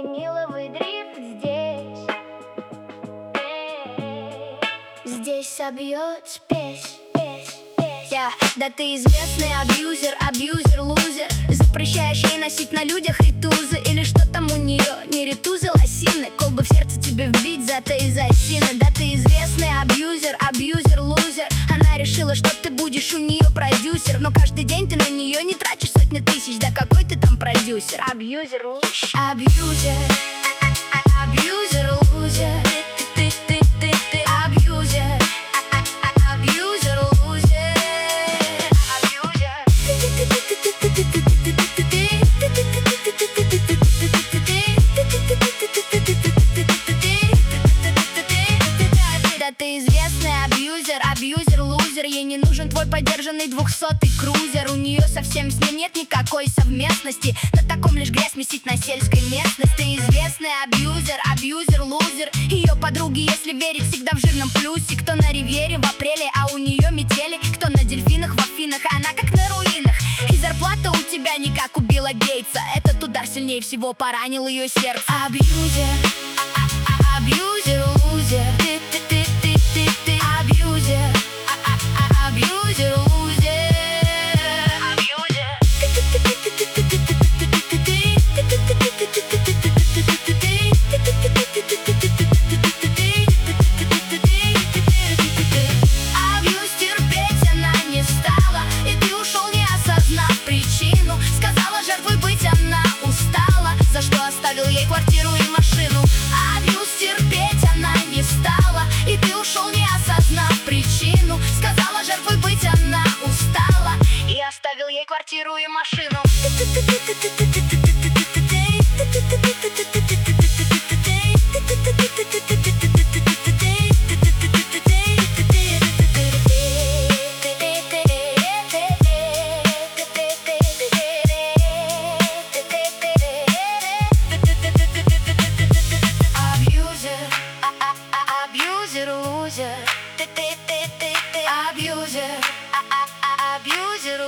виниловый дрифт здесь. Здесь собьет спесь. Да ты известный абьюзер, лузер. Запрещаешь ей носить на людях ритузы. Или что там у нее, не ритузы, лосины. Колбы в сердце тебе вбить за ты из осины. Да ты известный абьюзер, лузер. Она решила, что ты будешь у нее продюсер. Но каждый день ты на нее не тратишь сотни тысяч. Да какой ты там продюсер? Абьюзер, абьюзер, лузер. Ты известный абьюзер, лузер. Ей не нужен твой подержанный 200-й крузер. У нее совсем с ним нет никакой совместности. На таком лишь грязь месить на сельской местности. Ты известный абьюзер, лузер. Ее подруги, если верить, всегда в жирном плюсе. Кто на ривьере в апреле, а у нее метели. Кто на дельфинах в Афинах, а она как на руинах. И зарплата у тебя не как у Билла Гейтса. Этот удар сильнее всего поранил ее сердце. Абьюзер, лузер. Оставил ей квартиру и машину. Абьюз терпеть она не стала, и ты ушел, не осознав причину. Сказала жертвой быть она устала, и оставил ей квартиру и машину. Абьюзер,